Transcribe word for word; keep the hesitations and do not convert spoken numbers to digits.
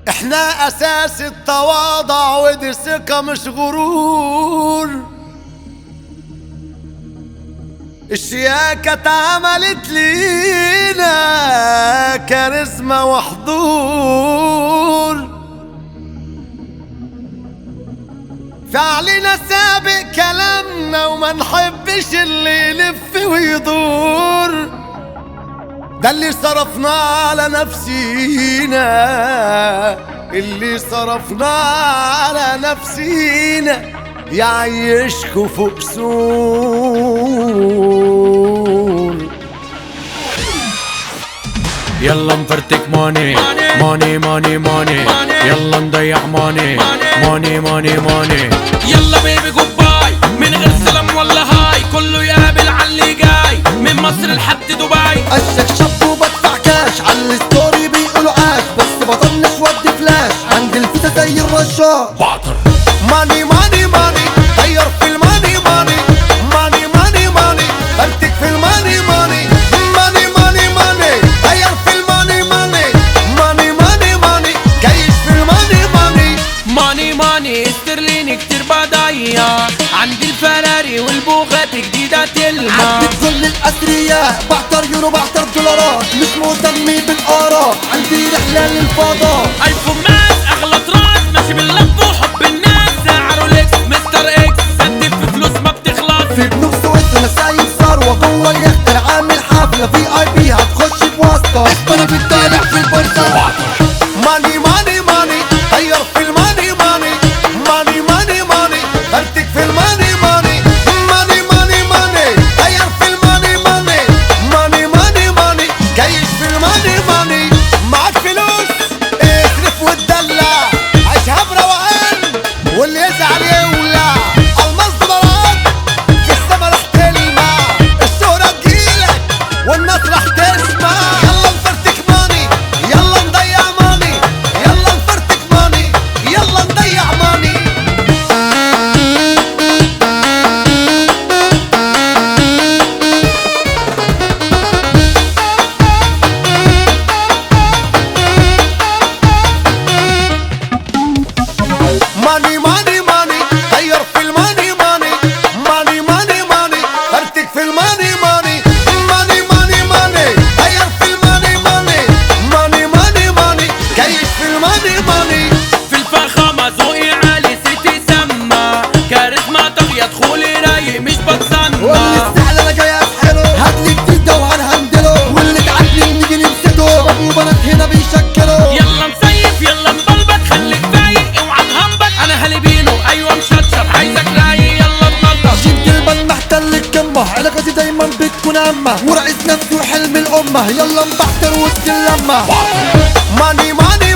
احنا اساس التواضع ودي ثقة مش غرور. الشياكة اتعملت لينا كاريزما وحضور. فعلنا سابق كلامنا وما نحبش اللي يلف ويدور. ده اللي صرفناه على نفسينا، اللي صرفناه على نفسينا يعيشكوا فوق سور. يلا نفرتك ماني ماني ماني ماني، يلا نضيع ماني ماني ماني ماني. يلا بيبي جود باي من غير سلام ولا هاي، كله يقابل عاللي جاي من مصر لحد دبي. اشك شاب وبدفع كاش على الستوري بيقولوا عاش، بس بطنش ودي فلاش عند الفيزا زي الرشاش. بعطر ماني ماني ماني طير في الماني ماني ماني ماني ماني فرتك في الماني ماني ماني ماني ماني طير في الماني ماني ماني ماني ماني جايش في الماني ماني ماني ماني استرليني كتير بضيع، عندي الفراري والبوغات جديدة تلمع. عدت كل الاثرياء بعتر يورو بعتر دولارات، مش مهتم بالاراء عندي رحلة للفضاء. ايفون ماس اغلى طراز ماشي باللف وحب الناس، سعره ليكس مستر اكس سدف في فلوس ما بتخلص. في بنوك سويس انا سايق ثروة جوه اليخت عامل حفلة في اي بي هتخش بواسطة. انا بتطالع في البورصة. ماني ماني ماني طير في الماني ماني ماني ماني ماني فرتك في الماني ماني ماني ماني ماني طير في الماني ماني ماني ماني ماني جايش في الماني ماني. معاك فلوس اصرف وتدلع، عيشها بروقان واللي يزعل يولع. الماس دولارات في السما رح تلمع، الشهرة تجيلك والناس رح تسمع. يلا نفرتك ماني يلا نضيع ماني، يلا نفرتك ماني يلا نضيع ماني. ماني ماني ماني طير في الماني ماني ماني ماني ماني فرتك في الماني ماني ماني ماني ماني طير في الماني ماني ماني ماني ماني جايش في الماني ماني. في الفخامة ذوقي عالي سيتي سما، كاريزما طاغية دخولي رايق مش بتصنع. واللي استعلى انا جاي اسحله، هاتلي جديد ده وهنهندله، واللي تعدي نيجي نمسكه ابو بنات هنا بيشكلوا. يلا نسيف يلا نبلبط خليك فايق اوعى تهمبط، انا هالبينو ايوه مشطشط عايزك رايق يلا تنطط. جيب البن محتل الكمه، علاقتي دايما بتكون امه، ورئيس نفسي وحلم الامه. يلا نبحتر وسط اللمه. ماني ماني